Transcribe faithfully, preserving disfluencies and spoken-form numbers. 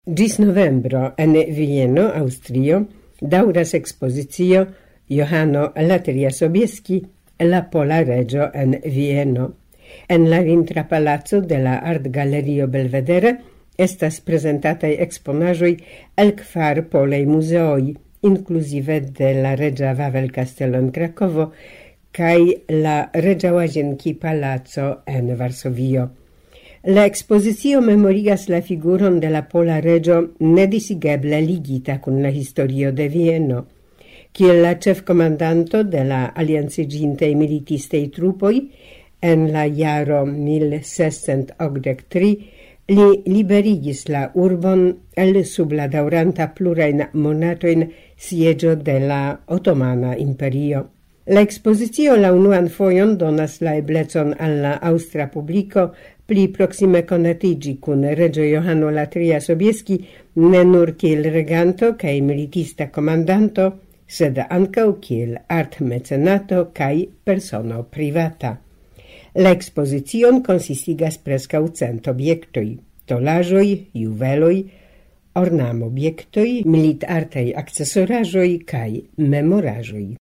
Gis novembro en Vieno, Austrio, dauras expositio Johano Latria Sobieski, la Pola Regio en Vieno. En la vintra palazzo de la Art Galerio Belvedere estas presentatai exponajoi el kvar polei muzeoi, inclusive de la Regia Wawel Castello en Krakovo kai la Regia Łazienki Palazzo en Varsovio. La expositio memorigas la figuron de la Pola Regio nedisigeble ligita kun la historio de Vieno. Kiel la chef comandanto de la aliancigintei militistei trupoi, en la jaro mil sescent okdek tri, li liberigis la urbon el sub la dauranta plurain monatoin siegio de la Ottomana Imperio. La expositio la unuan foion donas la eblecon alla austria publico pli proxime conatigi cun Regio Johano Latria Sobieski ne nur kiel reganto cae militista comandanto, sed ancau kiel art mecenato cae persono privata. La exposition consistigas prescau cent obiectoi, tolajoi, juveloi, ornam obiectoi, milit artei accessorajoi cae memorajoi.